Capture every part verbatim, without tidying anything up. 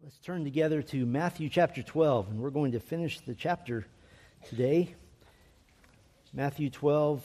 Let's turn together to Matthew chapter twelve, and we're going to finish the chapter today. Matthew twelve,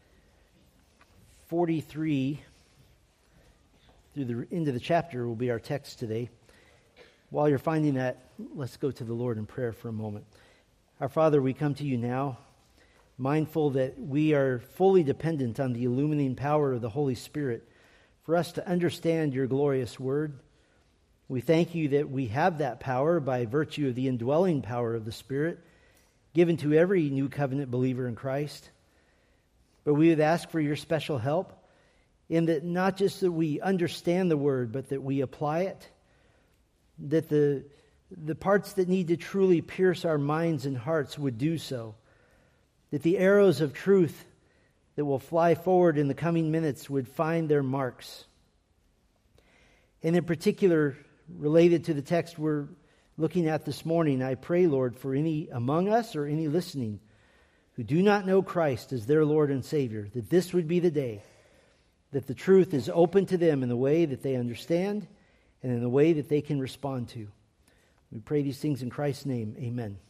forty-three through the end of the chapter will be our text today. While you're finding that, let's go to the Lord in prayer for a moment. Our Father, we come to you now, mindful that we are fully dependent on the illuminating power of the Holy Spirit for us to understand your glorious word. We thank you that we have that power by virtue of the indwelling power of the Spirit given to every new covenant believer in Christ. But we would ask for your special help in that not just that we understand the word, but that we apply it, that the, the parts that need to truly pierce our minds and hearts would do so, that the arrows of truth that will fly forward in the coming minutes would find their marks. And in particular, related to the text we're looking at this morning, I pray, Lord, for any among us or any listening who do not know Christ as their Lord and Savior, that this would be the day that the truth is open to them in the way that they understand and in the way that they can respond to. We pray these things in Christ's name. Amen.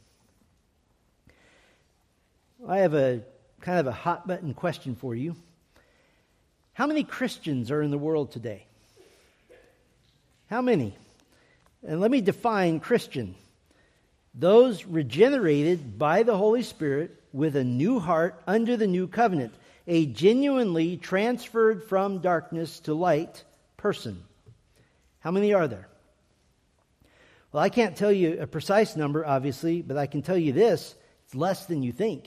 I have a kind of a hot button question for you. How many Christians are in the world today? How many? And let me define Christian. Those regenerated by the Holy Spirit with a new heart under the new covenant, a genuinely transferred from darkness to light person. How many are there? Well, I can't tell you a precise number, obviously, but I can tell you this: it's less than you think.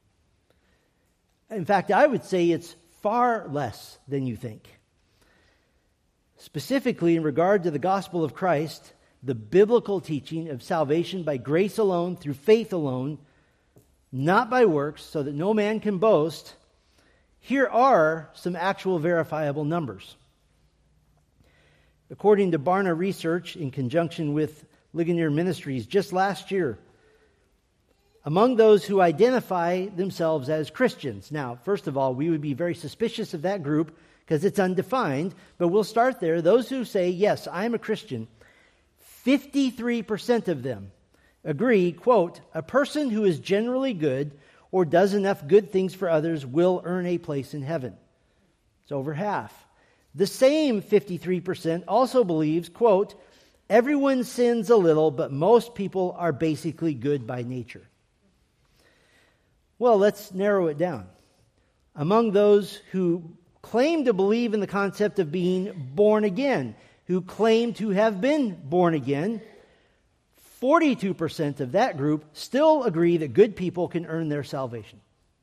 In fact, I would say it's far less than you think. Specifically, in regard to the gospel of Christ, the biblical teaching of salvation by grace alone, through faith alone, not by works, so that no man can boast, here are some actual verifiable numbers. According to Barna Research, in conjunction with Ligonier Ministries, just last year, among those who identify themselves as Christians. Now, first of all, we would be very suspicious of that group because it's undefined, but we'll start there. Those who say, yes, I'm a Christian, fifty-three percent of them agree, quote, a person who is generally good or does enough good things for others will earn a place in heaven. It's over half. The same fifty-three percent also believes, quote, everyone sins a little, but most people are basically good by nature. Well, let's narrow it down. Among those who claim to believe in the concept of being born again, who claim to have been born again, forty-two percent of that group still agree that good people can earn their salvation.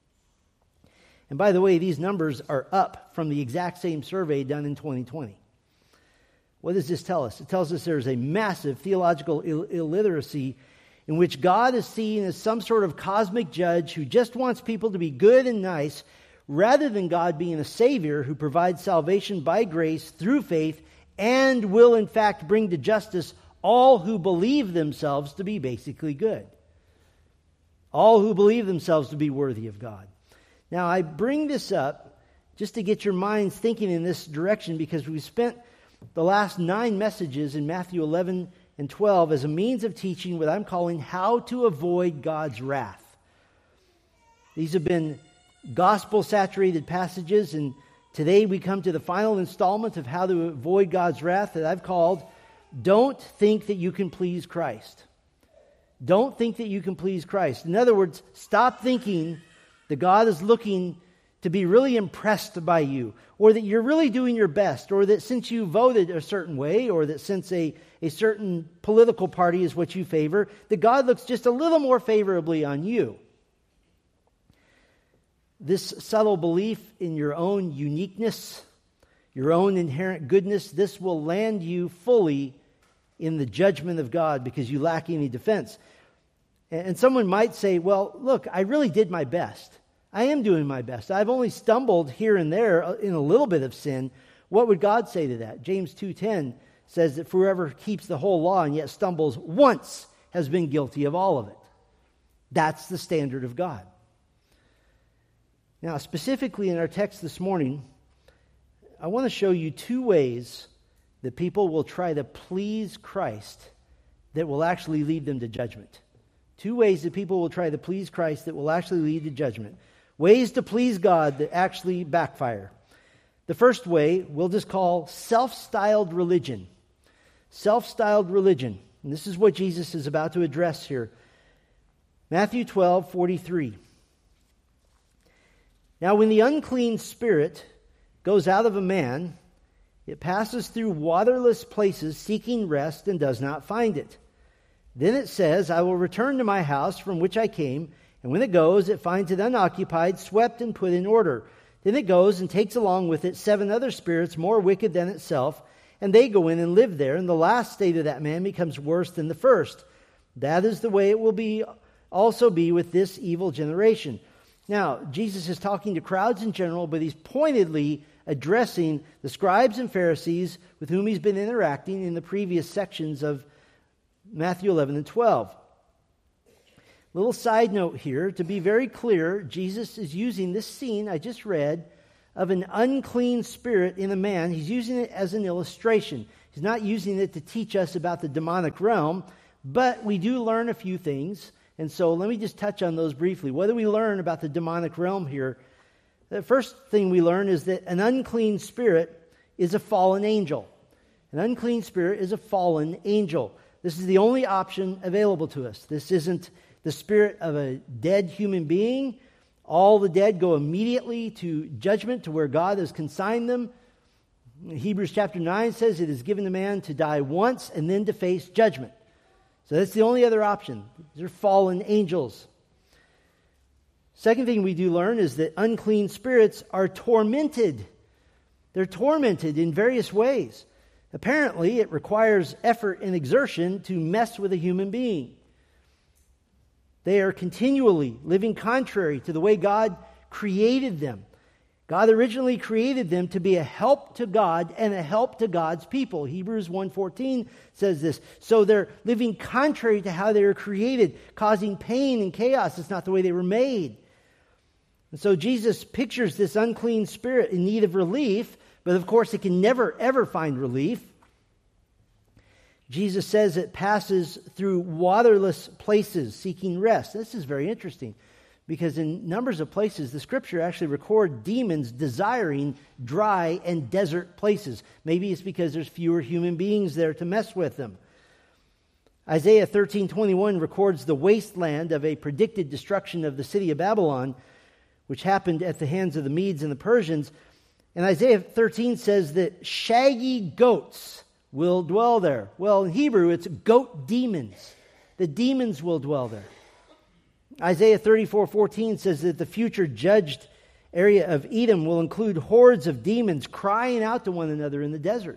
And by the way, these numbers are up from the exact same survey done in twenty twenty. What does this tell us? It tells us there's a massive theological Ill- illiteracy in which God is seen as some sort of cosmic judge who just wants people to be good and nice, rather than God being a Savior who provides salvation by grace through faith and will in fact bring to justice all who believe themselves to be basically good. All who believe themselves to be worthy of God. Now, I bring this up just to get your minds thinking in this direction because we've spent the last nine messages in Matthew eleven and twelve as a means of teaching what I'm calling how to avoid God's wrath. These have been gospel-saturated passages, and today we come to the final installment of how to avoid God's wrath that I've called, Don't Think That You Can Please Christ. Don't think that you can please Christ. In other words, stop thinking that God is looking to be really impressed by you, or that you're really doing your best, or that since you voted a certain way, or that since a, a certain political party is what you favor, that God looks just a little more favorably on you. This subtle belief in your own uniqueness, your own inherent goodness, this will land you fully in the judgment of God because you lack any defense. And someone might say, well, look, I really did my best. I am doing my best. I've only stumbled here and there in a little bit of sin. What would God say to that? James two ten says that whoever keeps the whole law and yet stumbles once has been guilty of all of it. That's the standard of God. Now, specifically in our text this morning, I want to show you two ways that people will try to please Christ that will actually lead them to judgment. Two ways that people will try to please Christ that will actually lead to judgment. Ways to please God that actually backfire. The first way we'll just call self-styled religion. Self-styled religion. And this is what Jesus is about to address here. Matthew twelve forty-three. Now when the unclean spirit goes out of a man, it passes through waterless places seeking rest and does not find it. Then it says, I will return to my house from which I came, and when it goes, it finds it unoccupied, swept and put in order. Then it goes and takes along with it seven other spirits more wicked than itself, and they go in and live there, and the last state of that man becomes worse than the first. That is the way it will be also be with this evil generation. Now, Jesus is talking to crowds in general, but he's pointedly addressing the scribes and Pharisees with whom he's been interacting in the previous sections of Matthew eleven and twelve. Little side note here, to be very clear, Jesus is using this scene I just read of an unclean spirit in a man. He's using it as an illustration. He's not using it to teach us about the demonic realm, but we do learn a few things. And so let me just touch on those briefly. What do we learn about the demonic realm here? The first thing we learn is that an unclean spirit is a fallen angel. An unclean spirit is a fallen angel. This is the only option available to us. This isn't the spirit of a dead human being. All the dead go immediately to judgment, to where God has consigned them. Hebrews chapter nine says it is given to man to die once and then to face judgment. So that's the only other option. These are fallen angels. Second thing we do learn is that unclean spirits are tormented. They're tormented in various ways. Apparently, it requires effort and exertion to mess with a human being. They are continually living contrary to the way God created them. God originally created them to be a help to God and a help to God's people. Hebrews one fourteen says this. So they're living contrary to how they were created, causing pain and chaos. It's not the way they were made. And so Jesus pictures this unclean spirit in need of relief, but of course it can never, ever find relief. Jesus says it passes through waterless places seeking rest. This is very interesting because in numbers of places, the scripture actually record demons desiring dry and desert places. Maybe it's because there's fewer human beings there to mess with them. Isaiah thirteen twenty-one records the wasteland of a predicted destruction of the city of Babylon, which happened at the hands of the Medes and the Persians. And Isaiah thirteen says that shaggy goats will dwell there. Well, in Hebrew, it's goat demons. The demons will dwell there. Isaiah thirty-four fourteen says that the future judged area of Edom will include hordes of demons crying out to one another in the desert.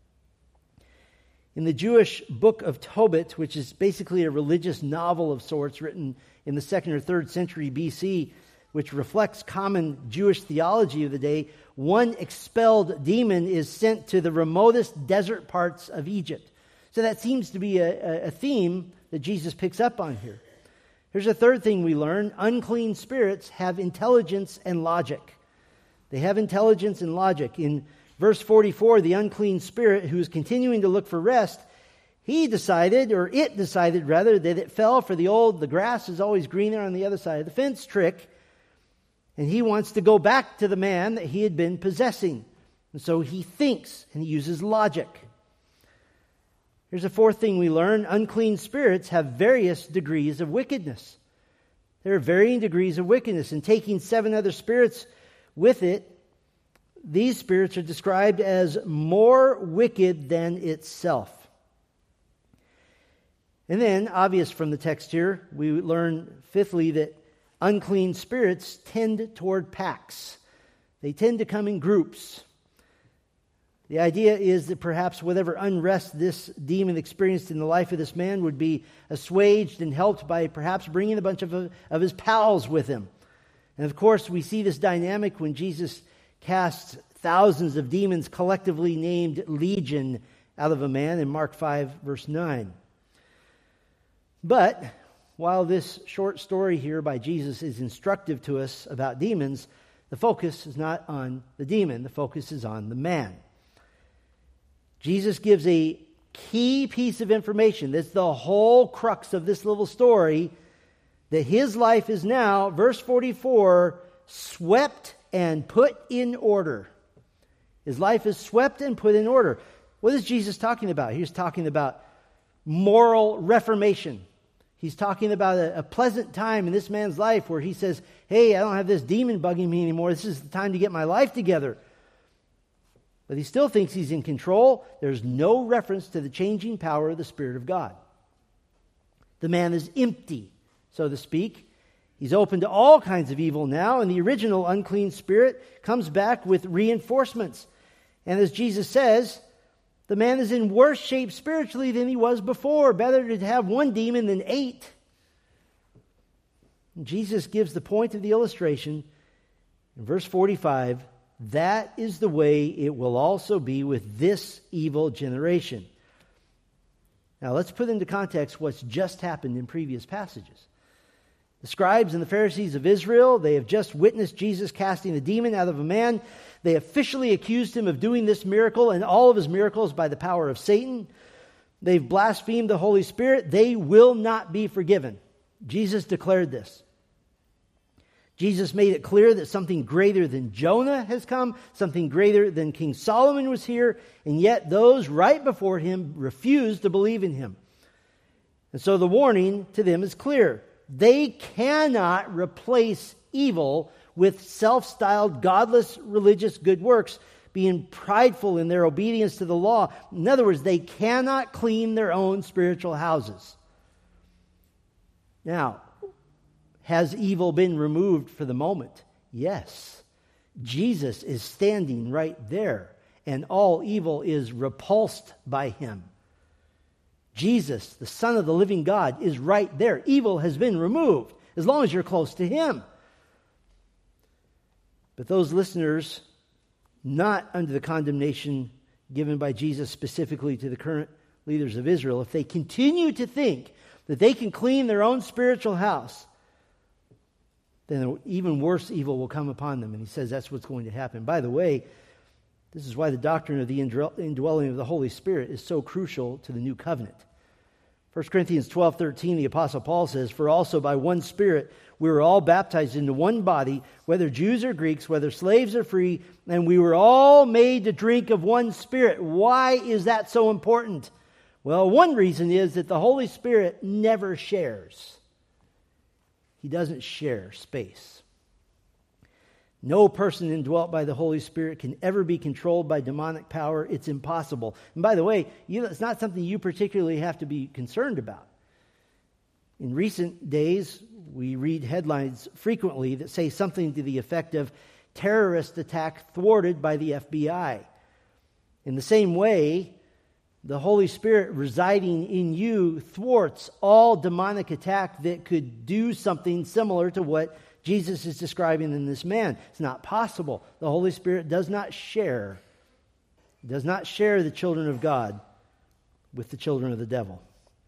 In the Jewish book of Tobit, which is basically a religious novel of sorts written in the second or third century B C, which reflects common Jewish theology of the day, one expelled demon is sent to the remotest desert parts of Egypt. So that seems to be a, a theme that Jesus picks up on here. Here's a third thing we learn. Unclean spirits have intelligence and logic. They have intelligence and logic. In verse forty-four, the unclean spirit who is continuing to look for rest, he decided, or it decided rather, that it fell for the old, the grass is always greener on the other side of the fence trick. And he wants to go back to the man that he had been possessing. And so he thinks and he uses logic. Here's a fourth thing we learn. Unclean spirits have various degrees of wickedness. There are varying degrees of wickedness. And taking seven other spirits with it, these spirits are described as more wicked than itself. And then, obvious from the text here, we learn fifthly that unclean spirits tend toward packs. They tend to come in groups. The idea is that perhaps whatever unrest this demon experienced in the life of this man would be assuaged and helped by perhaps bringing a bunch of, of his pals with him. And of course, we see this dynamic when Jesus casts thousands of demons collectively named Legion out of a man in Mark five, verse nine. But while this short story here by Jesus is instructive to us about demons, the focus is not on the demon. The focus is on the man. Jesus gives a key piece of information. That's the whole crux of this little story, that his life is now, verse forty-four, swept and put in order. His life is swept and put in order. What is Jesus talking about? He's talking about moral reformation. He's talking about a, a pleasant time in this man's life where he says, hey, I don't have this demon bugging me anymore. This is the time to get my life together. But he still thinks he's in control. There's no reference to the changing power of the Spirit of God. The man is empty, so to speak. He's open to all kinds of evil now, and the original unclean spirit comes back with reinforcements. And as Jesus says, the man is in worse shape spiritually than he was before. Better to have one demon than eight. And Jesus gives the point of the illustration in verse forty-five. That is the way it will also be with this evil generation. Now let's put into context what's just happened in previous passages. The scribes and the Pharisees of Israel, they have just witnessed Jesus casting the demon out of a man. They officially accused him of doing this miracle and all of his miracles by the power of Satan. They've blasphemed the Holy Spirit. They will not be forgiven. Jesus declared this. Jesus made it clear that something greater than Jonah has come, something greater than King Solomon was here, and yet those right before him refused to believe in him. And so the warning to them is clear. They cannot replace evil with self-styled, godless, religious good works, being prideful in their obedience to the law. In other words, they cannot clean their own spiritual houses. Now, has evil been removed for the moment? Yes. Jesus is standing right there, and all evil is repulsed by him. Jesus, the Son of the living God, is right there. Evil has been removed, as long as you're close to him. But those listeners, not under the condemnation given by Jesus specifically to the current leaders of Israel, if they continue to think that they can clean their own spiritual house, then even worse evil will come upon them. And he says that's what's going to happen. By the way, this is why the doctrine of the indwelling of the Holy Spirit is so crucial to the new covenant. First Corinthians twelve thirteen, the Apostle Paul says, "For also by one Spirit we were all baptized into one body, whether Jews or Greeks, whether slaves or free, and we were all made to drink of one Spirit." Why is that so important? Well, one reason is that the Holy Spirit never shares. He doesn't share space. No person indwelt by the Holy Spirit can ever be controlled by demonic power. It's impossible. And by the way, you, it's not something you particularly have to be concerned about. In recent days, we read headlines frequently that say something to the effect of terrorist attack thwarted by the F B I. In the same way, the Holy Spirit residing in you thwarts all demonic attack that could do something similar to what Jesus is describing in this man. It's not possible. The Holy Spirit does not share, does not share the children of God with the children of the devil.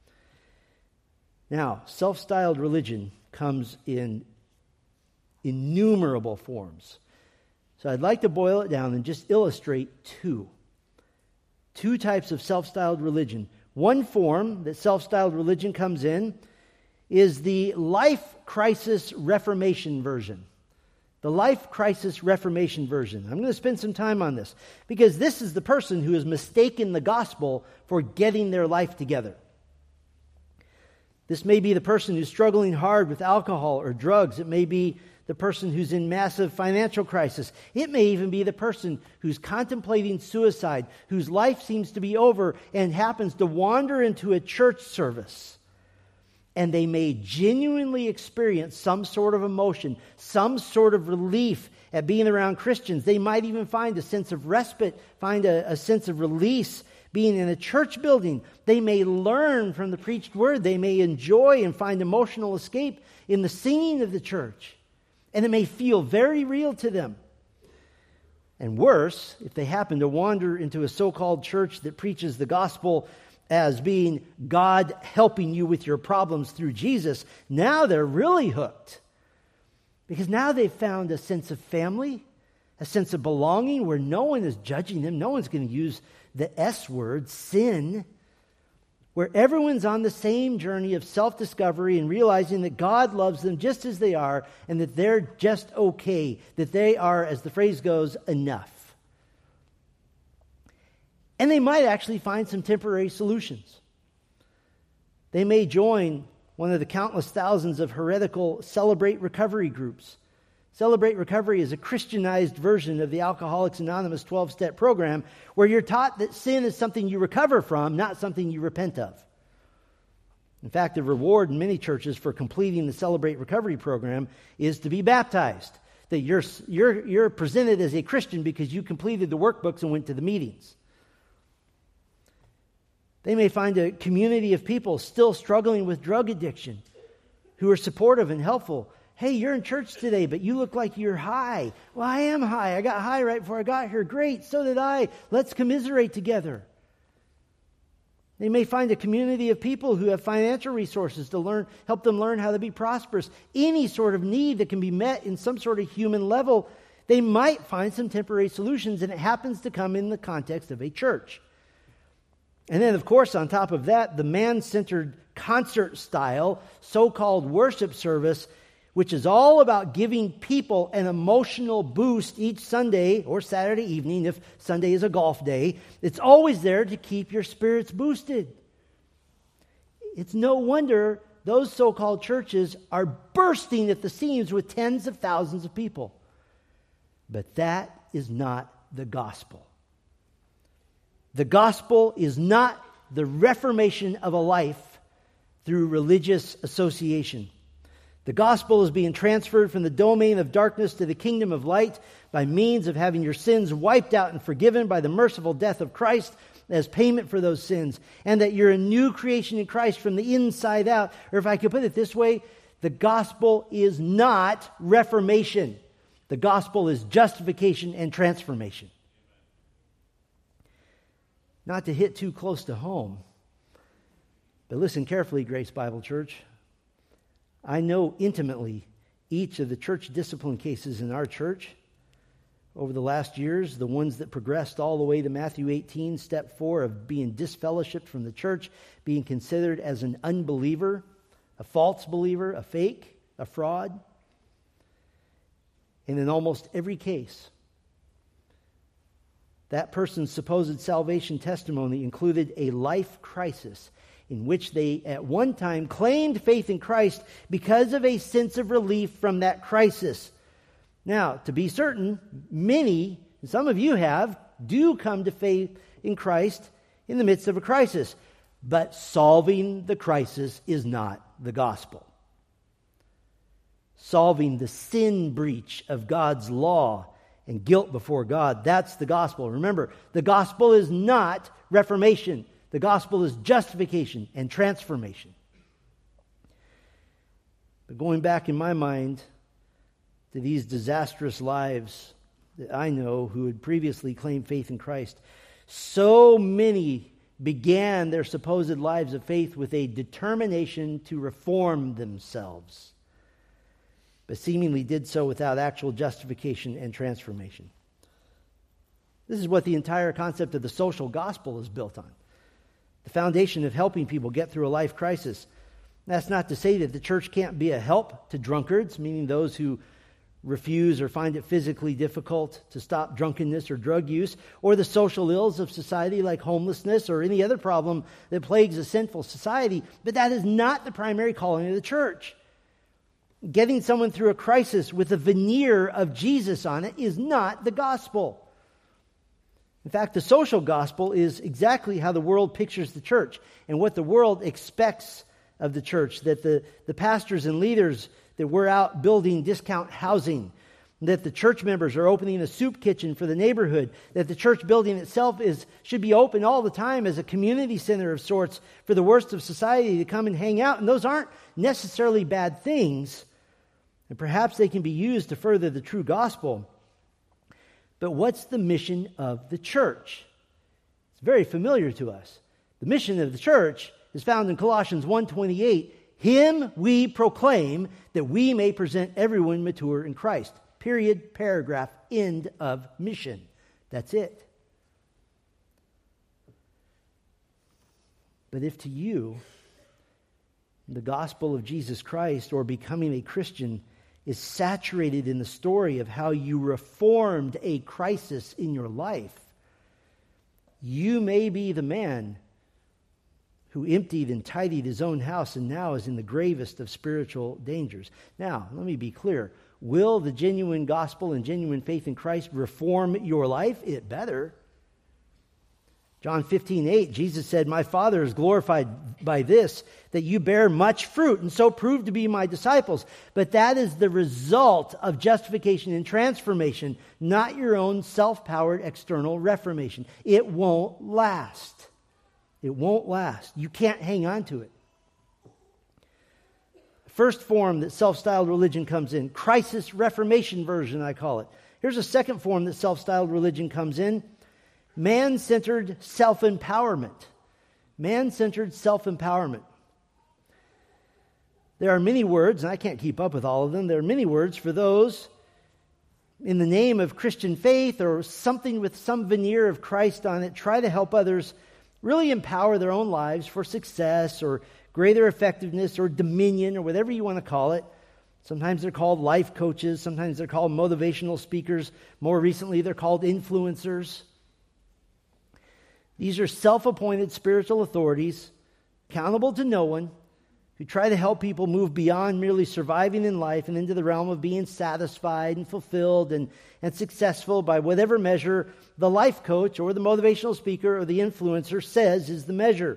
Now, self-styled religion comes in innumerable forms. So I'd like to boil it down and just illustrate two. Two types of self-styled religion. One form that self-styled religion comes in is the life crisis reformation version. The life crisis reformation version. I'm going to spend some time on this because this is the person who has mistaken the gospel for getting their life together. This may be the person who's struggling hard with alcohol or drugs. It may be the person who's in massive financial crisis. It may even be the person who's contemplating suicide, whose life seems to be over and happens to wander into a church service. And they may genuinely experience some sort of emotion, some sort of relief at being around Christians. They might even find a sense of respite, find a, a sense of release being in a church building. They may learn from the preached word. They may enjoy and find emotional escape in the singing of the church. And it may feel very real to them. And worse, if they happen to wander into a so-called church that preaches the gospel as being God helping you with your problems through Jesus, now they're really hooked. Because now they've found a sense of family, a sense of belonging where no one is judging them. No one's going to use the S word, sin. where everyone's on the same journey of self-discovery and realizing that God loves them just as they are and that they're just okay, that they are, as the phrase goes, enough. And they might actually find some temporary solutions. They may join one of the countless thousands of heretical Celebrate Recovery groups. Celebrate Recovery is a Christianized version of the Alcoholics Anonymous twelve-step program where you're taught that sin is something you recover from, not something you repent of. In fact, the reward in many churches for completing the Celebrate Recovery program is to be baptized. That you're, you're, you're presented as a Christian because you completed the workbooks and went to the meetings. They may find a community of people still struggling with drug addiction who are supportive and helpful. Hey, you're in church today, but you look like you're high. Well, I am high. I got high right before I got here. Great, so did I. Let's commiserate together. They may find a community of people who have financial resources to learn, help them learn how to be prosperous. Any sort of need that can be met in some sort of human level, they might find some temporary solutions, and it happens to come in the context of a church. And then, of course, on top of that, the man-centered concert-style so-called worship service, which is all about giving people an emotional boost each Sunday or Saturday evening, if Sunday is a golf day. It's always there to keep your spirits boosted. It's no wonder those so-called churches are bursting at the seams with tens of thousands of people. But that is not the gospel. The gospel is not the reformation of a life through religious association. The gospel is being transferred from the domain of darkness to the kingdom of light by means of having your sins wiped out and forgiven by the merciful death of Christ as payment for those sins, and that you're a new creation in Christ from the inside out. Or if I could put it this way, the gospel is not reformation. The gospel is justification and transformation. Not to hit too close to home, but listen carefully, Grace Bible Church. I know intimately each of the church discipline cases in our church over the last years, the ones that progressed all the way to Matthew eighteen, step four of being disfellowshipped from the church, being considered as an unbeliever, a false believer, a fake, a fraud. And in almost every case, that person's supposed salvation testimony included a life crisis in which they at one time claimed faith in Christ because of a sense of relief from that crisis. Now, to be certain, many, some of you have, do come to faith in Christ in the midst of a crisis. But solving the crisis is not the gospel. Solving the sin breach of God's law and guilt before God, that's the gospel. Remember, the gospel is not reformation. The gospel is justification and transformation. But going back in my mind to these disastrous lives that I know who had previously claimed faith in Christ, so many began their supposed lives of faith with a determination to reform themselves, but seemingly did so without actual justification and transformation. This is what the entire concept of the social gospel is built on. The foundation of helping people get through a life crisis. That's not to say that the church can't be a help to drunkards, meaning those who refuse or find it physically difficult to stop drunkenness or drug use, or the social ills of society like homelessness or any other problem that plagues a sinful society. But that is not the primary calling of the church. Getting someone through a crisis with a veneer of Jesus on it is not the gospel. In fact, the social gospel is exactly how the world pictures the church and what the world expects of the church, that the, the pastors and leaders, that we're out building discount housing, that the church members are opening a soup kitchen for the neighborhood, that the church building itself is should be open all the time as a community center of sorts for the worst of society to come and hang out. And those aren't necessarily bad things, and perhaps they can be used to further the true gospel. But what's the mission of the church? It's very familiar to us. The mission of the church is found in Colossians one twenty-eight. Him we proclaim, that we may present everyone mature in Christ. Period, paragraph, end of mission. That's it. But if to you the gospel of Jesus Christ or becoming a Christian is saturated in the story of how you reformed a crisis in your life, you may be the man who emptied and tidied his own house and now is in the gravest of spiritual dangers. Now, let me be clear. Will the genuine gospel and genuine faith in Christ reform your life? It better. John fifteen eight, Jesus said, "My Father is glorified by this, that you bear much fruit, and so prove to be my disciples." But that is the result of justification and transformation, not your own self-powered external reformation. It won't last. It won't last. You can't hang on to it. First form that self-styled religion comes in, crisis reformation version, I call it. Here's a second form that self-styled religion comes in, man-centered self-empowerment. Man-centered self-empowerment. There are many words, and I can't keep up with all of them, there are many words for those in the name of Christian faith or something with some veneer of Christ on it, try to help others really empower their own lives for success or greater effectiveness or dominion or whatever you want to call it. Sometimes they're called life coaches. Sometimes they're called motivational speakers. More recently, they're called influencers. These are self-appointed spiritual authorities, accountable to no one, who try to help people move beyond merely surviving in life and into the realm of being satisfied and fulfilled and, and successful by whatever measure the life coach or the motivational speaker or the influencer says is the measure.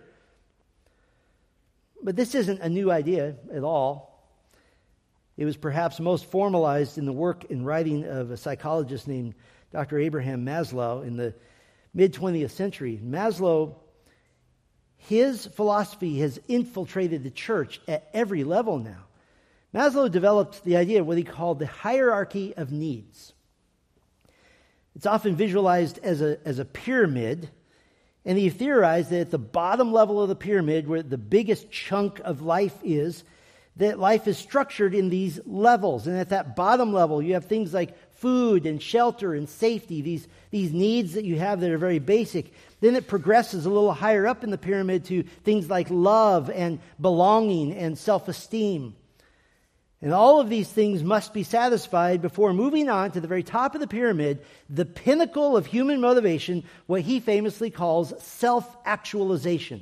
But this isn't a new idea at all. It was perhaps most formalized in the work and writing of a psychologist named Doctor Abraham Maslow in the mid-twentieth century. Maslow, his philosophy has infiltrated the church at every level now. Maslow developed the idea of what he called the hierarchy of needs. It's often visualized as a, as a pyramid, and he theorized that at the bottom level of the pyramid, where the biggest chunk of life is, that life is structured in these levels. And at that bottom level, you have things like food and shelter and safety, these, these needs that you have that are very basic. Then it progresses a little higher up in the pyramid to things like love and belonging and self-esteem. And all of these things must be satisfied before moving on to the very top of the pyramid, the pinnacle of human motivation, what he famously calls self-actualization.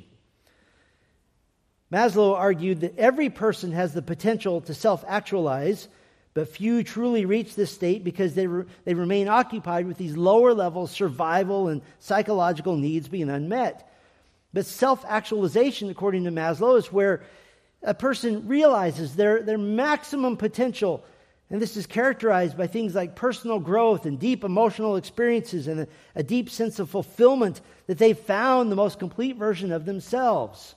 Maslow argued that every person has the potential to self-actualize, but few truly reach this state because they re- they remain occupied with these lower level survival and psychological needs being unmet. But self-actualization, according to Maslow, is where a person realizes their, their maximum potential. And this is characterized by things like personal growth and deep emotional experiences and a, a deep sense of fulfillment that they've found the most complete version of themselves.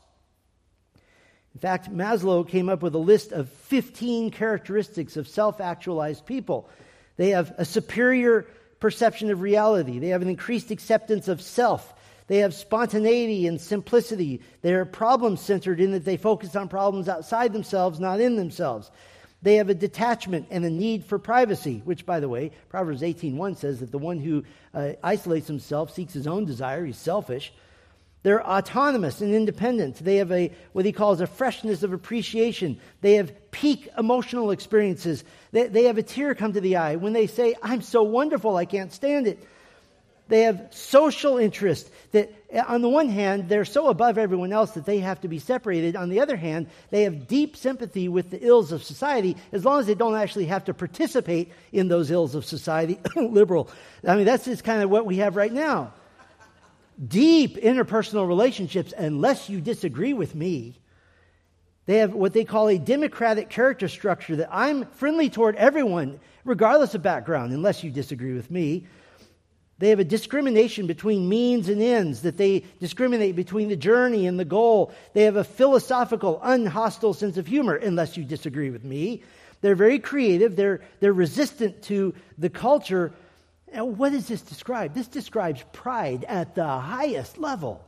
In fact, Maslow came up with a list of fifteen characteristics of self-actualized people. They have a superior perception of reality. They have an increased acceptance of self. They have spontaneity and simplicity. They are problem-centered in that they focus on problems outside themselves, not in themselves. They have a detachment and a need for privacy, which, by the way, Proverbs eighteen one says that the one who uh, isolates himself seeks his own desire. He's selfish. They're autonomous and independent. They have a what he calls a freshness of appreciation. They have peak emotional experiences. They, they have a tear come to the eye when they say, "I'm so wonderful, I can't stand it." They have social interest that, on the one hand, they're so above everyone else that they have to be separated. On the other hand, they have deep sympathy with the ills of society as long as they don't actually have to participate in those ills of society. Liberal. I mean, that's just kind of what we have right now. Deep interpersonal relationships, unless you disagree with me. They have what they call a democratic character structure, that I'm friendly toward everyone, regardless of background, unless you disagree with me. They have a discrimination between means and ends, that they discriminate between the journey and the goal. They have a philosophical, unhostile sense of humor, unless you disagree with me. They're very creative. They're, they're resistant to the culture. And what does this describe? This describes pride at the highest level.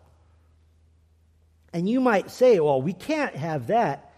And you might say, well, we can't have that.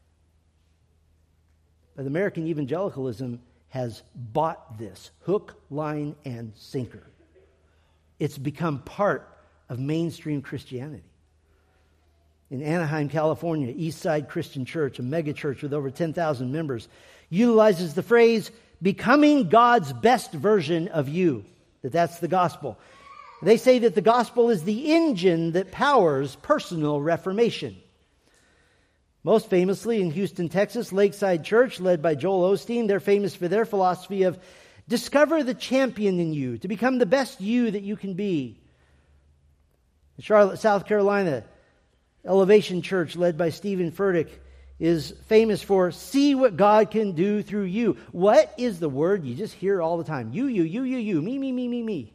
But American evangelicalism has bought this hook, line, and sinker. It's become part of mainstream Christianity. in Anaheim, California, Eastside Christian Church, a mega church with over ten thousand members, utilizes the phrase, becoming God's best version of you, that that's the gospel. They say that the gospel is the engine that powers personal reformation. Most famously in Houston, Texas, Lakeside Church, led by Joel Osteen, they're famous for their philosophy of discover the champion in you, to become the best you that you can be. In Charlotte, South Carolina, Elevation Church, led by Stephen Furtick, is famous for see what God can do through you. What is the word you just hear all the time? You, you, you, you, you, me, me, me, me, me.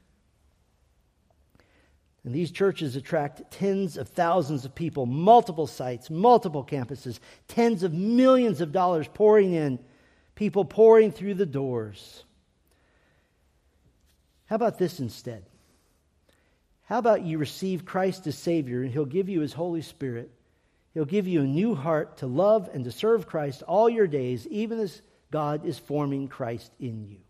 And these churches attract tens of thousands of people, multiple sites, multiple campuses, tens of millions of dollars pouring in, people pouring through the doors. How about this instead? How about you receive Christ as Savior and He'll give you His Holy Spirit. He'll give you a new heart to love and to serve Christ all your days, even as God is forming Christ in you.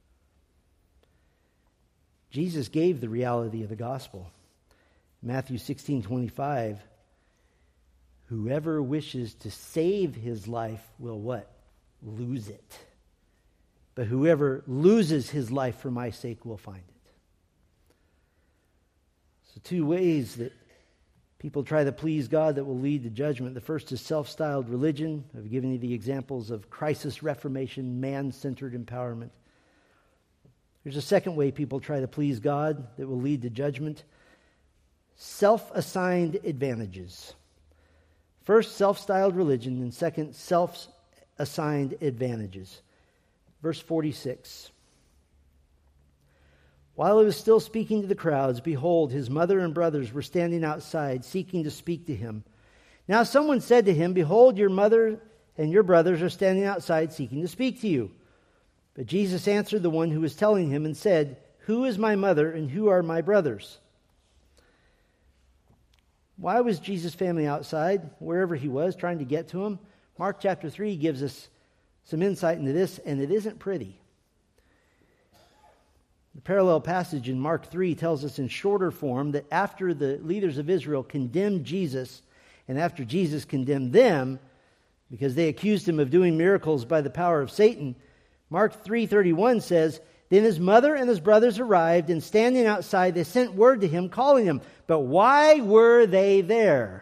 Jesus gave the reality of the gospel. Matthew sixteen twenty-five, whoever wishes to save his life will what? Lose it. But whoever loses his life for my sake will find it. So two ways that people try to please God that will lead to judgment. The first is self-styled religion. I've given you the examples of crisis reformation, man-centered empowerment. There's a second way people try to please God that will lead to judgment. Self-assigned advantages. First, self-styled religion, and second, self-assigned advantages. Verse forty-six. While he was still speaking to the crowds, behold, his mother and brothers were standing outside, seeking to speak to him. Now someone said to him, behold, your mother and your brothers are standing outside, seeking to speak to you. But Jesus answered the one who was telling him and said, who is my mother and who are my brothers? Why was Jesus' family outside, wherever he was, trying to get to him? Mark chapter three gives us some insight into this, and it isn't pretty. The parallel passage in Mark three tells us in shorter form that after the leaders of Israel condemned Jesus, and after Jesus condemned them, because they accused him of doing miracles by the power of Satan, Mark three thirty-one says, then his mother and his brothers arrived, and standing outside, they sent word to him, calling him. But why were they there?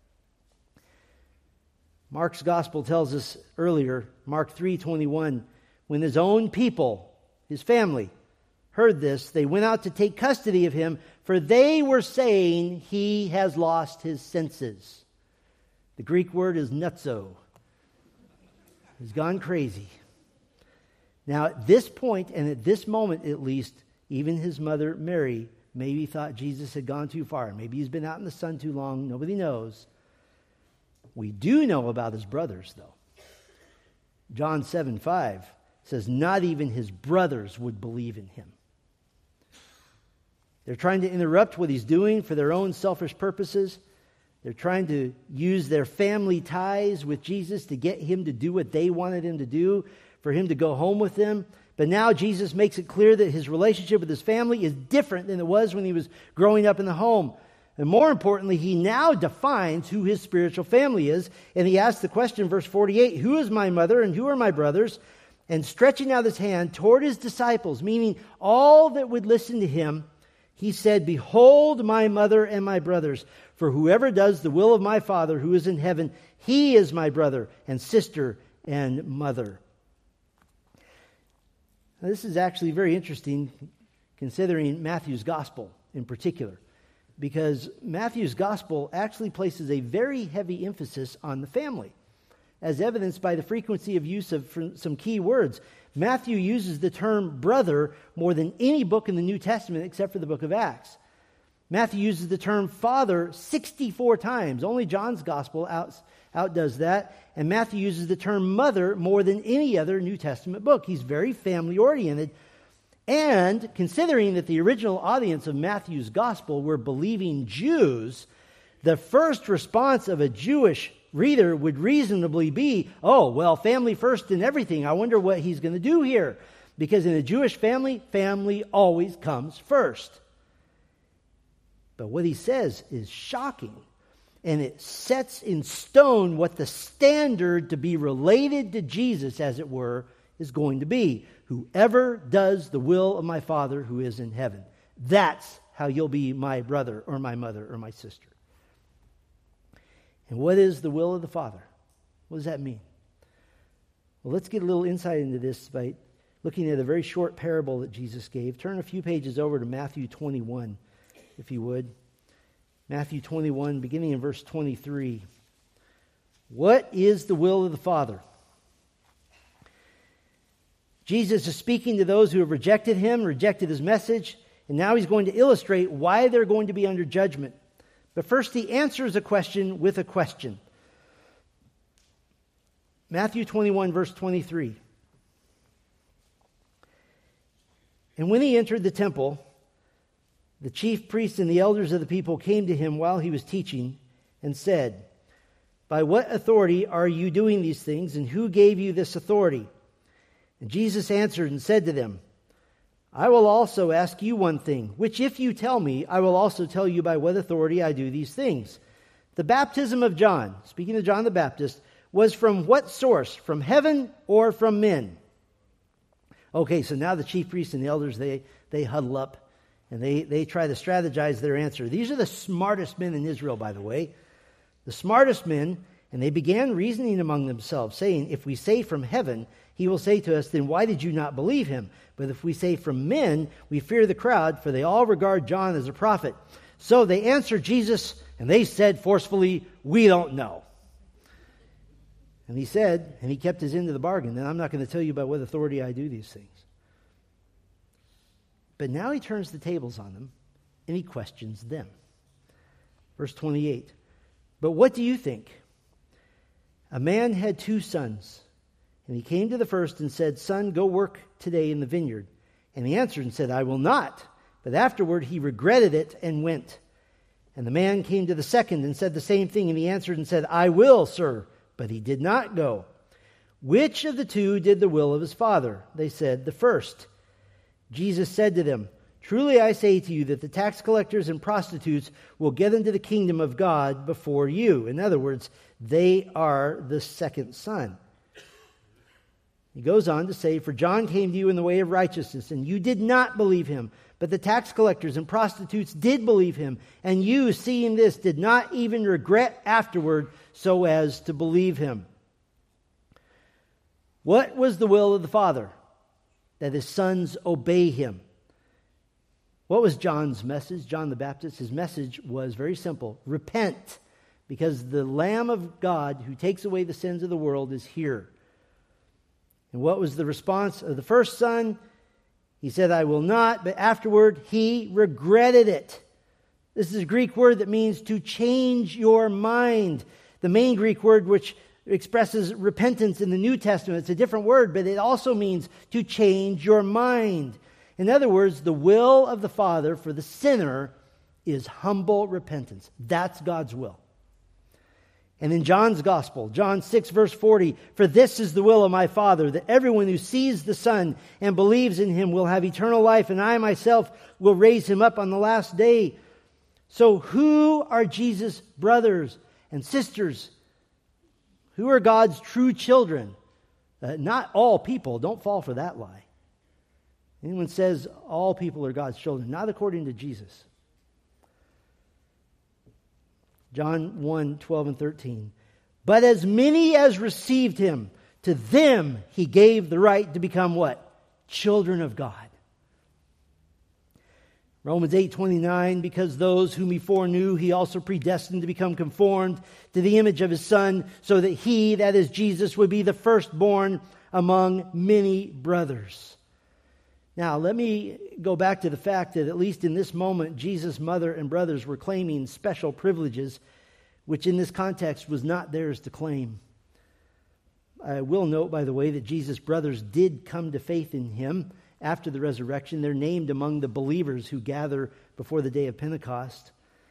Mark's gospel tells us earlier, Mark three twenty-one, when his own people, his family, heard this, they went out to take custody of him, for they were saying he has lost his senses. The Greek word is nutso. He's gone crazy. Now, at this point, and at this moment at least, even his mother, Mary, maybe thought Jesus had gone too far. Maybe he's been out in the sun too long. Nobody knows. We do know about his brothers, though. John seven five says, not even his brothers would believe in him. They're trying to interrupt what he's doing for their own selfish purposes. They're trying to use their family ties with Jesus to get him to do what they wanted him to do, for him to go home with them. But now Jesus makes it clear that his relationship with his family is different than it was when he was growing up in the home. And more importantly, he now defines who his spiritual family is. And he asks the question, verse forty-eight, who is my mother and who are my brothers? And stretching out his hand toward his disciples, meaning all that would listen to him, he said, behold my mother and my brothers, for whoever does the will of my Father who is in heaven, he is my brother and sister and mother. Now, this is actually very interesting considering Matthew's gospel in particular, because Matthew's gospel actually places a very heavy emphasis on the family, as evidenced by the frequency of use of some key words. Matthew uses the term brother more than any book in the New Testament except for the book of Acts. Matthew uses the term father sixty-four times. Only John's gospel out, outdoes that. And Matthew uses the term mother more than any other New Testament book. He's very family-oriented. And considering that the original audience of Matthew's gospel were believing Jews, the first response of a Jewish reader would reasonably be, oh, well, family first in everything. I wonder what he's going to do here. Because in a Jewish family, family always comes first. But what he says is shocking. and it sets in stone what the standard to be related to Jesus, as it were, is going to be. Whoever does the will of my Father who is in heaven. That's how you'll be my brother or my mother or my sister. And what is the will of the Father? What does that mean? Well, let's get a little insight into this by looking at a very short parable that Jesus gave. Turn a few pages over to Matthew twenty-one, if you would. Matthew twenty-one, beginning in verse twenty-three. What is the will of the Father? Jesus is speaking to those who have rejected him, rejected his message, and now he's going to illustrate why they're going to be under judgment. But first he answers a question with a question. Matthew twenty-one, verse twenty-three. And when he entered the temple, the chief priests and the elders of the people came to him while he was teaching and said, "By what authority are you doing these things, and who gave you this authority?" And Jesus answered and said to them, "I will also ask you one thing, which if you tell me, I will also tell you by what authority I do these things. The baptism of John," speaking of John the Baptist, "was from what source? From heaven or from men?" Okay, so now the chief priests and the elders, they, they huddle up and they, they try to strategize their answer. These are the smartest men in Israel, by the way. The smartest men, and they began reasoning among themselves, saying, "If we say from heaven, he will say to us, then why did you not believe him? But if we say from men, we fear the crowd, for they all regard John as a prophet." So they answered Jesus, and they said forcefully, "We don't know." And he said, and he kept his end of the bargain, "Then I'm not going to tell you by what authority I do these things." But now he turns the tables on them, and he questions them. Verse twenty-eight. "But what do you think? A man had two sons, and he came to the first and said, 'Son, go work today in the vineyard.' And he answered and said, 'I will not.' But afterward he regretted it and went. And the man came to the second and said the same thing, and he answered and said, 'I will, sir.' But he did not go. Which of the two did the will of his father?" They said, "The first." Jesus said to them, "Truly I say to you that the tax collectors and prostitutes will get into the kingdom of God before you." In other words, they are the second son. He goes on to say, "For John came to you in the way of righteousness, and you did not believe him. But the tax collectors and prostitutes did believe him. And you, seeing this, did not even regret afterward so as to believe him." What was the will of the Father? That his sons obey him. What was John's message? John the Baptist, his message was very simple. Repent, because the Lamb of God who takes away the sins of the world is here. And what was the response of the first son? He said, "I will not," but afterward he regretted it. This is a Greek word that means to change your mind. The main Greek word which expresses repentance in the New Testament, it's a different word, but it also means to change your mind. In other words, the will of the Father for the sinner is humble repentance. That's God's will. And in John's Gospel, John six, verse forty, "For this is the will of my Father, that everyone who sees the Son and believes in him will have eternal life, and I myself will raise him up on the last day." So who are Jesus' brothers and sisters? Who are God's true children? Uh, not all people. Don't fall for that lie. Anyone says all people are God's children, not according to Jesus. John one, twelve and thirteen. "But as many as received him, to them he gave the right to become" what? Children of God. Romans eight, twenty-nine, "Because those whom he foreknew, he also predestined to become conformed to the image of his Son, so that he, that is Jesus, would be the firstborn among many brothers." Now, let me go back to the fact that at least in this moment, Jesus' mother and brothers were claiming special privileges, which in this context was not theirs to claim. I will note, by the way, that Jesus' brothers did come to faith in him after the resurrection. They're named among the believers who gather before the day of Pentecost.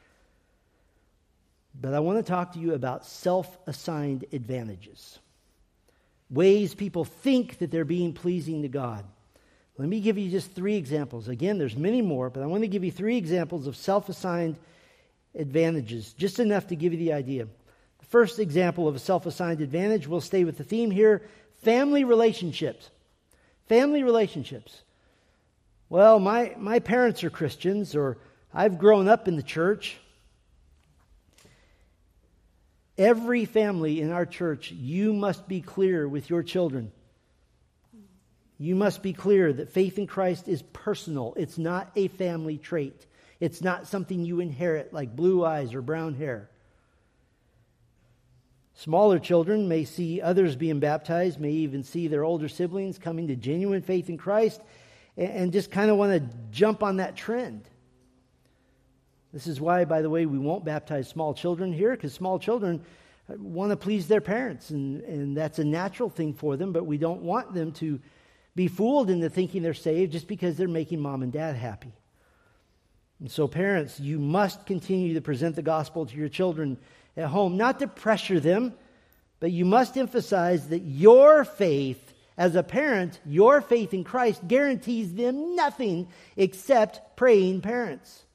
But I want to talk to you about self-assigned advantages. Ways people think that they're being pleasing to God. Let me give you just three examples. Again, there's many more, but I want to give you three examples of self-assigned advantages, just enough to give you the idea. The first example of a self-assigned advantage, we'll stay with the theme here, family relationships. Family relationships. Well, my, my parents are Christians, or I've grown up in the church. Every family in our church, you must be clear with your children. You must be clear that faith in Christ is personal. It's not a family trait. It's not something you inherit like blue eyes or brown hair. Smaller children may see others being baptized, may even see their older siblings coming to genuine faith in Christ, and just kind of want to jump on that trend. This is why, by the way, we won't baptize small children here, because small children want to please their parents, and, and that's a natural thing for them, but we don't want them to be fooled into thinking they're saved just because they're making mom and dad happy. And so parents, you must continue to present the gospel to your children at home, not to pressure them, but you must emphasize that your faith as a parent, your faith in Christ guarantees them nothing except praying parents.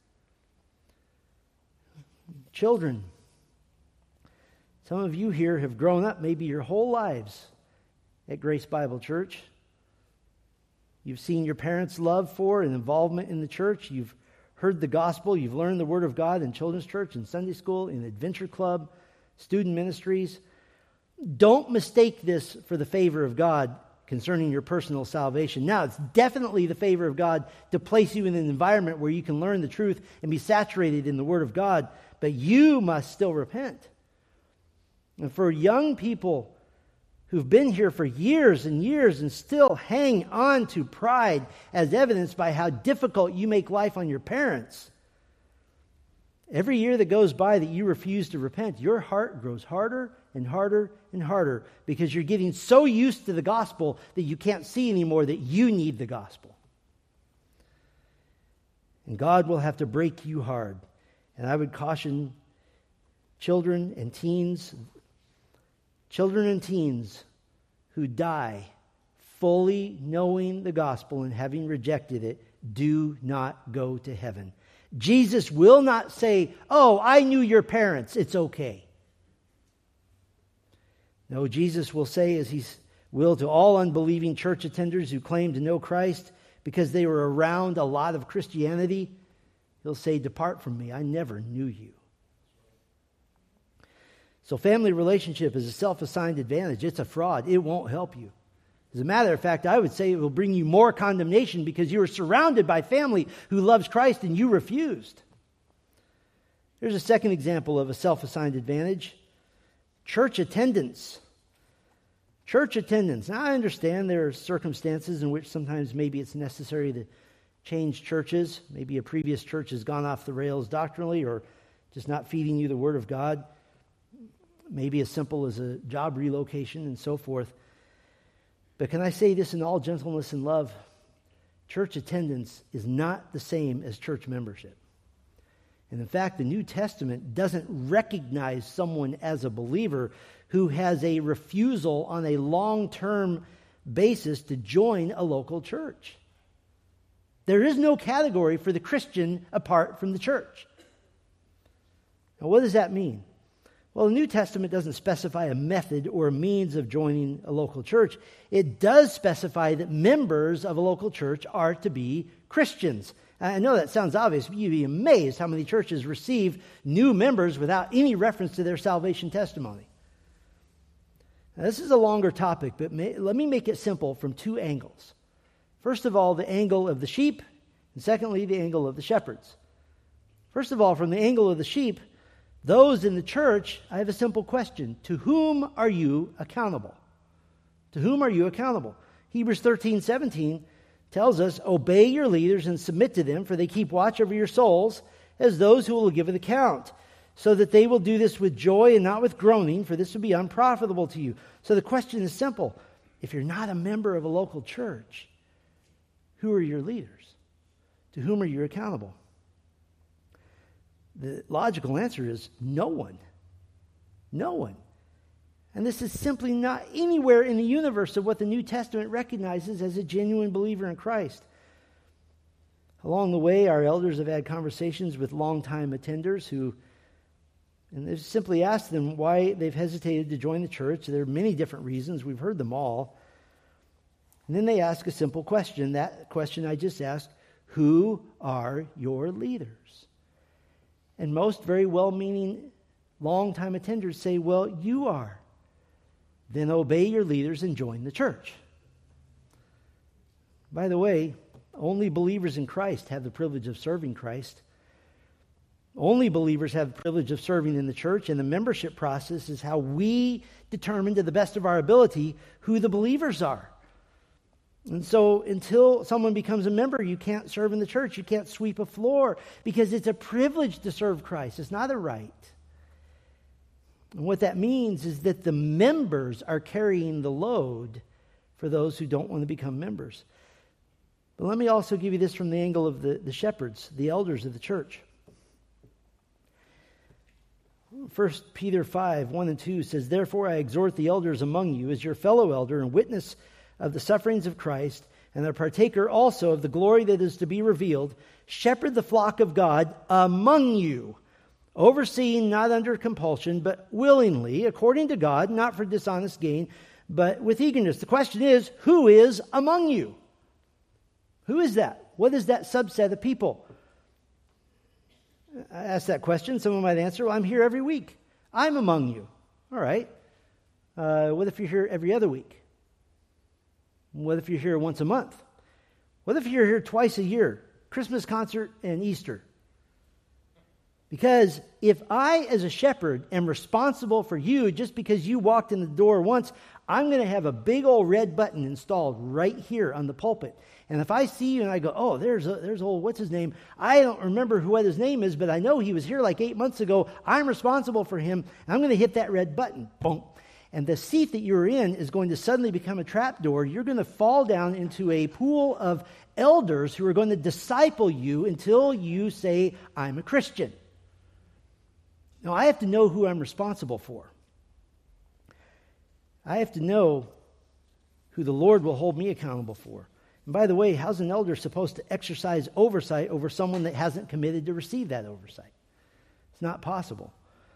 Children, some of you here have grown up maybe your whole lives at Grace Bible Church. You've seen your parents' love for and involvement in the church. You've heard the gospel. You've learned the Word of God in children's church, in Sunday school, in Adventure Club, student ministries. Don't mistake this for the favor of God concerning your personal salvation. Now, it's definitely the favor of God to place you in an environment where you can learn the truth and be saturated in the Word of God, but you must still repent. And for young people who've been here for years and years and still hang on to pride as evidenced by how difficult you make life on your parents, every year that goes by that you refuse to repent, your heart grows harder and harder and harder because you're getting so used to the gospel that you can't see anymore that you need the gospel. And God will have to break you hard. And I would caution children and teens, children and teens who die fully knowing the gospel and having rejected it, do not go to heaven. Jesus will not say, "Oh, I knew your parents, it's okay." No, Jesus will say, as he will to all unbelieving church attenders who claim to know Christ because they were around a lot of Christianity, he'll say, "Depart from me, I never knew you." So family relationship is a self-assigned advantage. It's a fraud. It won't help you. As a matter of fact, I would say it will bring you more condemnation because you are surrounded by family who loves Christ and you refused. Here's a second example of a self-assigned advantage. Church attendance. Church attendance. Now, I understand there are circumstances in which sometimes maybe it's necessary to change churches. Maybe a previous church has gone off the rails doctrinally or just not feeding you the Word of God. Maybe as simple as a job relocation and so forth. But can I say this in all gentleness and love? Church attendance is not the same as church membership. And in fact, the New Testament doesn't recognize someone as a believer who has a refusal on a long-term basis to join a local church. There is no category for the Christian apart from the church. Now, what does that mean? Well, the New Testament doesn't specify a method or a means of joining a local church. It does specify that members of a local church are to be Christians. I know that sounds obvious, but you'd be amazed how many churches receive new members without any reference to their salvation testimony. Now, this is a longer topic, but may, let me make it simple from two angles. First of all, the angle of the sheep, and secondly, the angle of the shepherds. First of all, from the angle of the sheep, those in the church, I have a simple question. To whom are you accountable? To whom are you accountable? Hebrews thirteen seventeen tells us, "Obey your leaders and submit to them, for they keep watch over your souls as those who will give an account, so that they will do this with joy and not with groaning, for this would be unprofitable to you." So the question is simple. If you're not a member of a local church, who are your leaders? To whom are you accountable? The logical answer is no one. No one. And this is simply not anywhere in the universe of what the New Testament recognizes as a genuine believer in Christ. Along the way, our elders have had conversations with longtime attenders who And they simply asked them why they've hesitated to join the church. There are many different reasons. We've heard them all. And then they ask a simple question. That question I just asked, who are your leaders? And most very well-meaning, long-time attenders say, well, you are. Then obey your leaders and join the church. By the way, only believers in Christ have the privilege of serving Christ. Only believers have the privilege of serving in the church, and the membership process is how we determine to the best of our ability who the believers are. And so until someone becomes a member, you can't serve in the church. You can't sweep a floor because it's a privilege to serve Christ. It's not a right. And what that means is that the members are carrying the load for those who don't want to become members. But let me also give you this from the angle of the, the shepherds, the elders of the church. First Peter five, one and two says, therefore I exhort the elders among you as your fellow elder and witness of the sufferings of Christ, and a partaker also of the glory that is to be revealed, shepherd the flock of God among you, overseeing not under compulsion, but willingly, according to God, not for dishonest gain, but with eagerness. The question is, who is among you? Who is that? What is that subset of people? I asked that question. Someone might answer, well, I'm here every week. I'm among you. All right. Uh, what if you're here every other week? What if you're here once a month? What if you're here twice a year? Christmas concert and Easter. Because if I, as a shepherd, am responsible for you just because you walked in the door once, I'm going to have a big old red button installed right here on the pulpit. And if I see you and I go, oh, there's a, there's old, what's his name? I don't remember who what his name is, but I know he was here like eight months ago. I'm responsible for him. And I'm going to hit that red button. Boom. And the seat that you're in is going to suddenly become a trap door. You're going to fall down into a pool of elders who are going to disciple you until you say, I'm a Christian. Now, I have to know who I'm responsible for. I have to know who the Lord will hold me accountable for. And by the way, how's an elder supposed to exercise oversight over someone that hasn't committed to receive that oversight? It's not possible.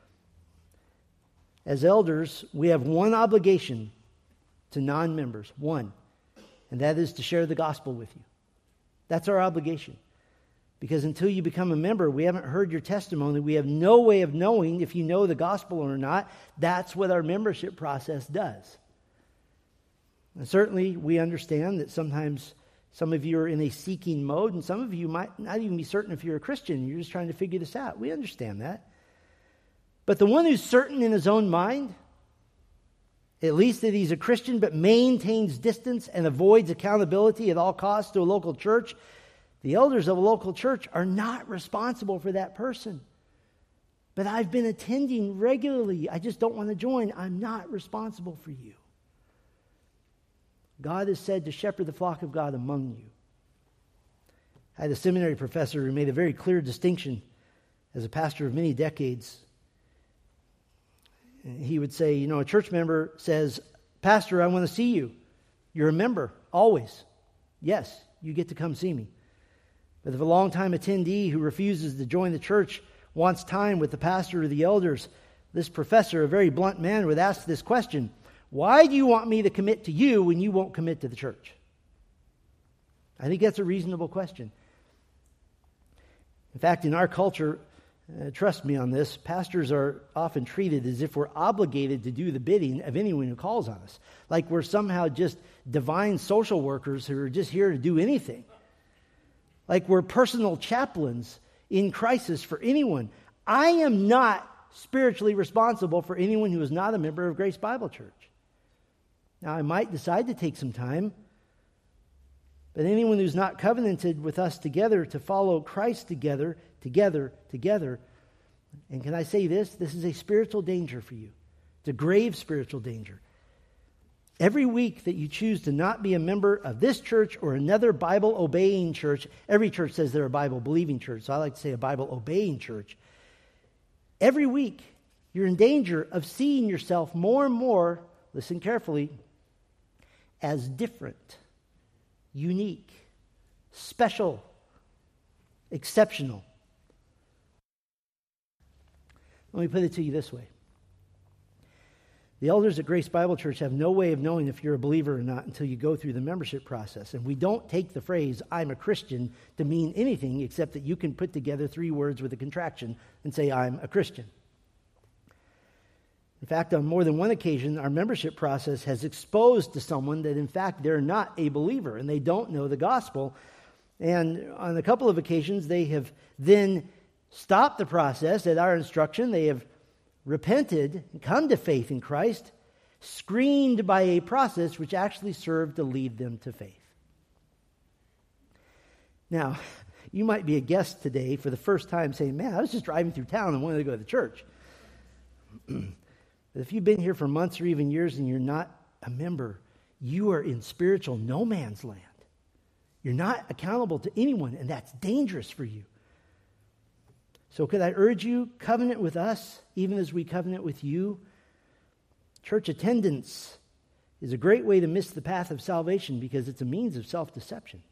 As elders, we have one obligation to non-members, one, and that is to share the gospel with you. That's our obligation. Because until you become a member, we haven't heard your testimony. We have no way of knowing if you know the gospel or not. That's what our membership process does. And certainly, we understand that sometimes some of you are in a seeking mode, and some of you might not even be certain if you're a Christian. You're just trying to figure this out. We understand that. But the one who's certain in his own mind, at least that he's a Christian, but maintains distance and avoids accountability at all costs to a local church, the elders of a local church are not responsible for that person. But I've been attending regularly. I just don't want to join. I'm not responsible for you. God has said to shepherd the flock of God among you. I had a seminary professor who made a very clear distinction as a pastor of many decades. He would say, you know, a church member says, Pastor, I want to see you. You're a member, always. Yes, you get to come see me. But if a longtime attendee who refuses to join the church wants time with the pastor or the elders, this professor, a very blunt man, would ask this question: why do you want me to commit to you when you won't commit to the church? I think that's a reasonable question. In fact, in our culture, uh, trust me on this, pastors are often treated as if we're obligated to do the bidding of anyone who calls on us. Like we're somehow just divine social workers who are just here to do anything. Like we're personal chaplains in crisis for anyone. I am not spiritually responsible for anyone who is not a member of Grace Bible Church. Now, I might decide to take some time, but anyone who's not covenanted with us together to follow Christ together, together, together, and can I say this? This is a spiritual danger for you. It's a grave spiritual danger. Every week that you choose to not be a member of this church or another Bible-obeying church, every church says they're a Bible-believing church, so I like to say a Bible-obeying church. Every week, you're in danger of seeing yourself more and more, listen carefully, as different, unique, special, exceptional. Let me put it to you this way. The elders at Grace Bible Church have no way of knowing if you're a believer or not until you go through the membership process. And we don't take the phrase, I'm a Christian, to mean anything except that you can put together three words with a contraction and say, I'm a Christian. In fact, on more than one occasion, our membership process has exposed to someone that, in fact, they're not a believer and they don't know the gospel. And on a couple of occasions, they have then stopped the process at our instruction. They have repented and come to faith in Christ, screened by a process which actually served to lead them to faith. Now, you might be a guest today for the first time saying, man, I was just driving through town and wanted to go to the church. But if you've been here for months or even years and you're not a member, you are in spiritual no man's land. You're not accountable to anyone, and that's dangerous for you. So could I urge you, covenant with us, even as we covenant with you? Church attendance is a great way to miss the path of salvation because it's a means of self-deception.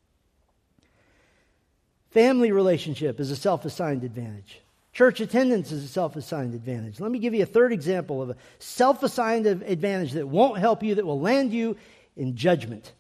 Family relationship is a self-assigned advantage. Church attendance is a self-assigned advantage. Let me give you a third example of a self-assigned advantage that won't help you, that will land you in judgment.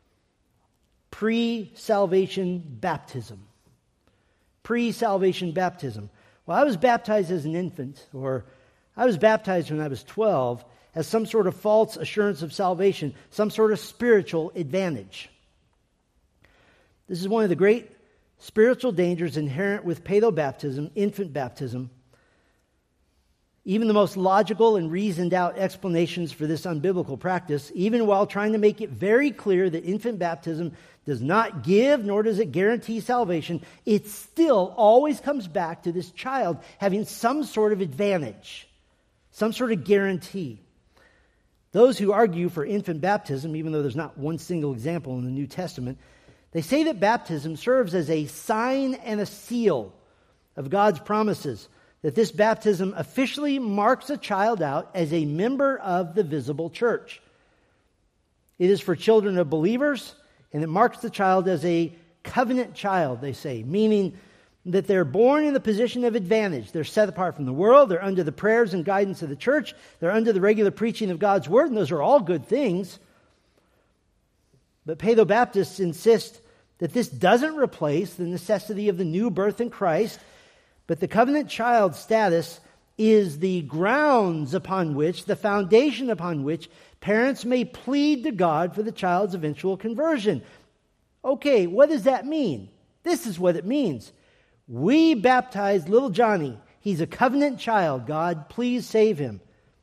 Pre-salvation baptism. Pre-salvation baptism. Well, I was baptized as an infant, or I was baptized when I was twelve, as some sort of false assurance of salvation, some sort of spiritual advantage. This is one of the great spiritual dangers inherent with paedobaptism, infant baptism. Even the most logical and reasoned out explanations for this unbiblical practice, even while trying to make it very clear that infant baptism does not give, nor does it guarantee salvation, it still always comes back to this child having some sort of advantage, some sort of guarantee. Those who argue for infant baptism, even though there's not one single example in the New Testament, they say that baptism serves as a sign and a seal of God's promises, that this baptism officially marks a child out as a member of the visible church. It is for children of believers, and it marks the child as a covenant child, they say, meaning that they're born in the position of advantage. They're set apart from the world. They're under the prayers and guidance of the church. They're under the regular preaching of God's word, and those are all good things. But Paedobaptists insist that this doesn't replace the necessity of the new birth in Christ, but the covenant child status is the grounds upon which, the foundation upon which, parents may plead to God for the child's eventual conversion. Okay, what does that mean? This is what it means. We baptized little Johnny. He's a covenant child. God, please save him.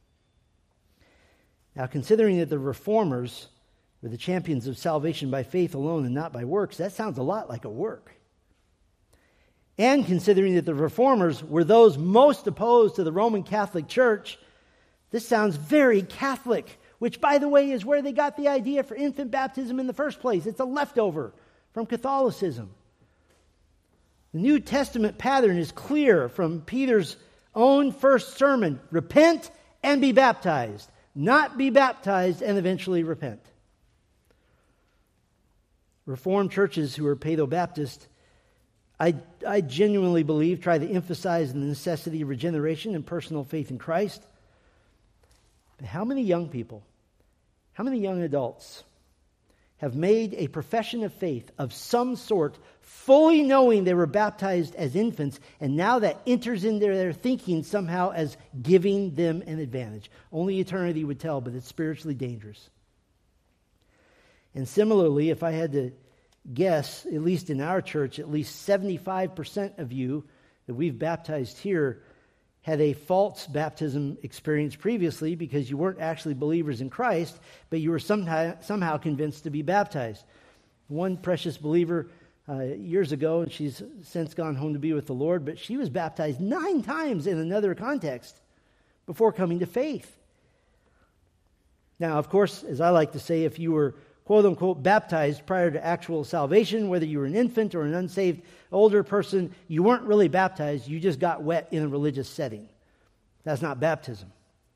Now, considering that the reformers were the champions of salvation by faith alone and not by works, that sounds a lot like a work. And considering that the reformers were those most opposed to the Roman Catholic Church, this sounds very Catholic, which, by the way, is where they got the idea for infant baptism in the first place. It's a leftover from Catholicism. The New Testament pattern is clear from Peter's own first sermon. Repent and be baptized, not be baptized and eventually repent. Reformed churches who are Paedobaptist, I, I genuinely believe, try to emphasize the necessity of regeneration and personal faith in Christ. But how many young people, how many young adults have made a profession of faith of some sort, fully knowing they were baptized as infants, and now that enters into their thinking somehow as giving them an advantage? Only eternity would tell, but it's spiritually dangerous. And similarly, if I had to guess, at least in our church, at least seventy-five percent of you that we've baptized here had a false baptism experience previously because you weren't actually believers in Christ, but you were somehow, somehow convinced to be baptized. One precious believer uh, years ago, and she's since gone home to be with the Lord, but she was baptized nine times in another context before coming to faith. Now, of course, as I like to say, if you were quote-unquote baptized prior to actual salvation, whether you were an infant or an unsaved older person, you weren't really baptized, you just got wet in a religious setting. That's not baptism.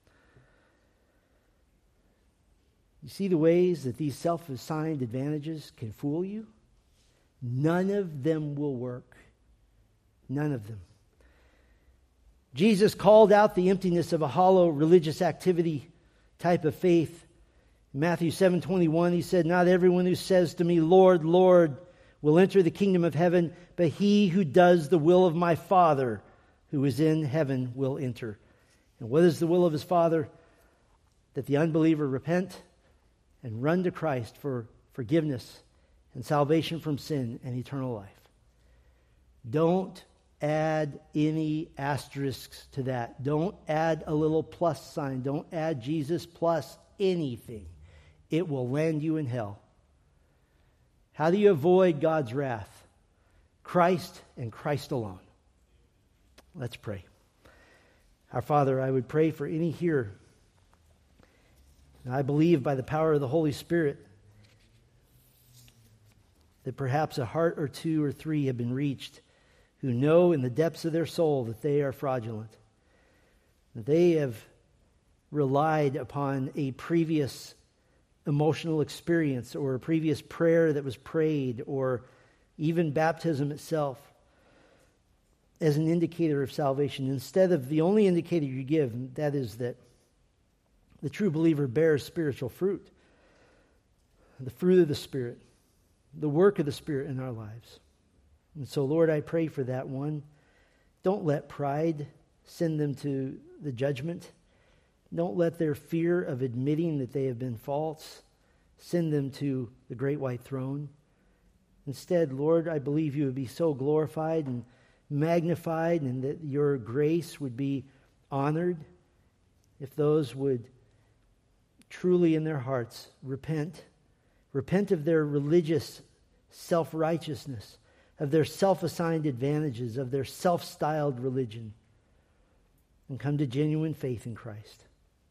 You see the ways that these self-assigned advantages can fool you? None of them will work. None of them. Jesus called out the emptiness of a hollow religious activity type of faith. In Matthew seven twenty-one, he said, "Not everyone who says to me, 'Lord, Lord,' will enter the kingdom of heaven, but he who does the will of my Father who is in heaven will enter." And what is the will of his Father? That the unbeliever repent and run to Christ for forgiveness and salvation from sin and eternal life. Don't add any asterisks to that. Don't add a little plus sign. Don't add Jesus plus anything. It will land you in hell. How do you avoid God's wrath? Christ and Christ alone. Let's pray. Our Father, I would pray for any here. And I believe by the power of the Holy Spirit that perhaps a heart or two or three have been reached who know in the depths of their soul that they are fraudulent, that they have relied upon a previous emotional experience or a previous prayer that was prayed or even baptism itself as an indicator of salvation instead of the only indicator you give, and that is that the true believer bears spiritual fruit, the fruit of the Spirit, the work of the Spirit in our lives. And so, Lord, I pray for that one. Don't let pride send them to the judgment. Don't let their fear of admitting that they have been false send them to the great white throne. Instead, Lord, I believe you would be so glorified and magnified and that your grace would be honored if those would truly in their hearts repent. Repent of their religious self-righteousness, of their self-assigned advantages, of their self-styled religion, and come to genuine faith in Christ.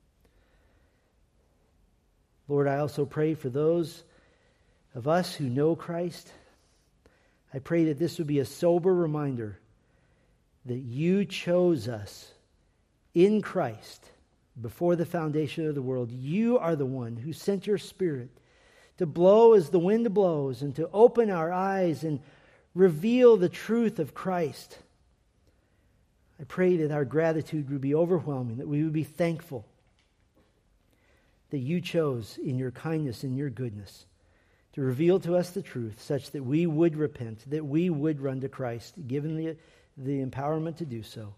Lord, I also pray for those of us who know Christ. I pray that this would be a sober reminder that you chose us in Christ before the foundation of the world. You are the one who sent your Spirit to blow as the wind blows and to open our eyes and reveal the truth of Christ. I pray that our gratitude would be overwhelming, that we would be thankful that you chose in your kindness and your goodness to reveal to us the truth such that we would repent, that we would run to Christ, given the, the empowerment to do so.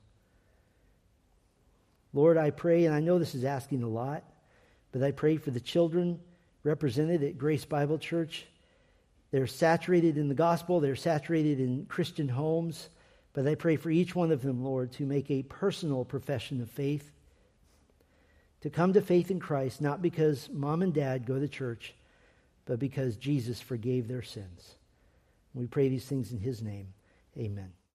Lord, I pray, and I know this is asking a lot, but I pray for the children represented at Grace Bible Church. They're saturated in the gospel. They're saturated in Christian homes. But I pray for each one of them, Lord, to make a personal profession of faith, to come to faith in Christ, not because mom and dad go to church, but because Jesus forgave their sins. We pray these things in his name. Amen.